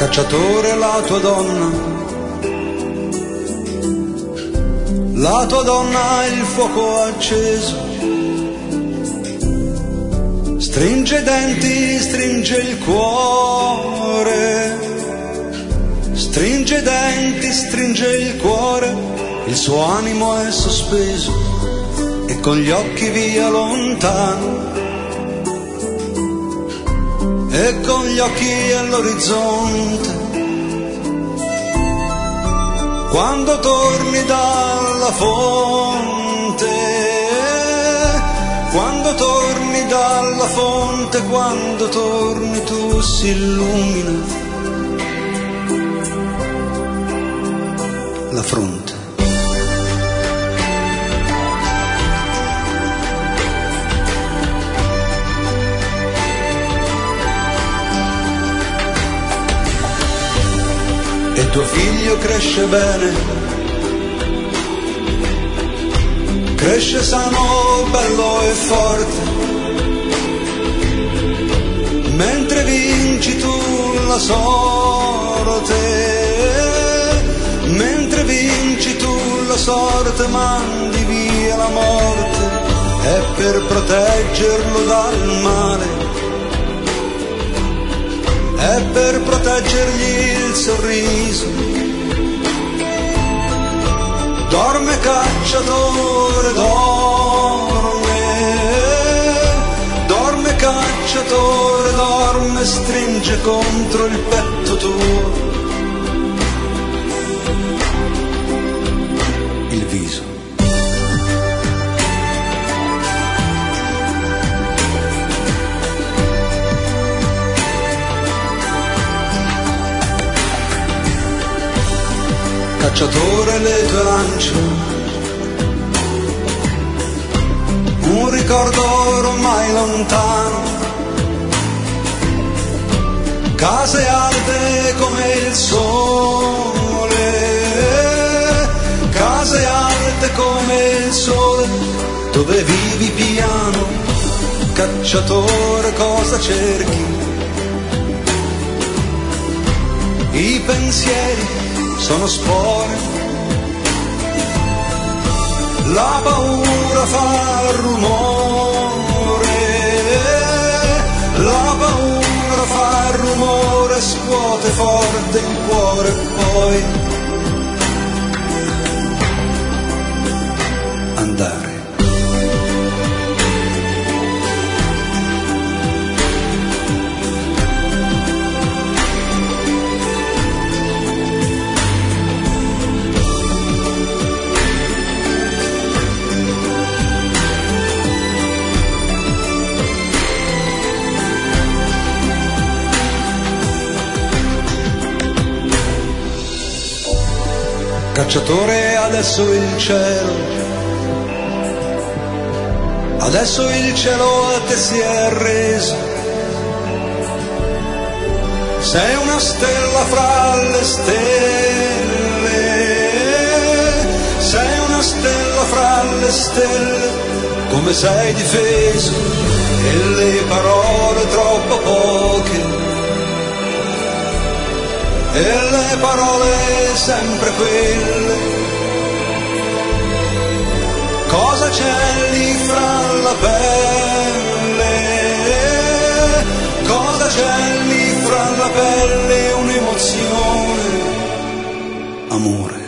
Cacciatore, la tua donna ha il fuoco acceso, stringe i denti, stringe il cuore, stringe i denti, stringe il cuore, il suo animo è sospeso e con gli occhi via lontano, e con gli occhi all'orizzonte. Quando torni dalla fonte, quando torni dalla fonte, quando torni tu si illumina la fronte. E tuo figlio cresce bene, cresce sano, bello e forte, mentre vinci tu la sorte, mentre vinci tu la sorte, mandi via la morte, e per proteggerlo dal male, e per proteggergli il sorriso, dorme cacciatore, dorme, dorme cacciatore, dorme, stringe contro il petto tuo il viso. Cacciatore, le tue lance, un ricordo ormai lontano, case alte come il sole, case alte come il sole, dove vivi piano, cacciatore, cosa cerchi? I pensieri sono spore, la paura fa rumore, la paura fa rumore, scuote forte il cuore, poi andare. Cacciatore, adesso il cielo a te si è arreso, sei una stella fra le stelle, sei una stella fra le stelle, come sei difeso, e le parole troppo poche, e le parole sempre quelle, cosa c'è lì fra la pelle, cosa c'è lì fra la pelle, un'emozione, amore.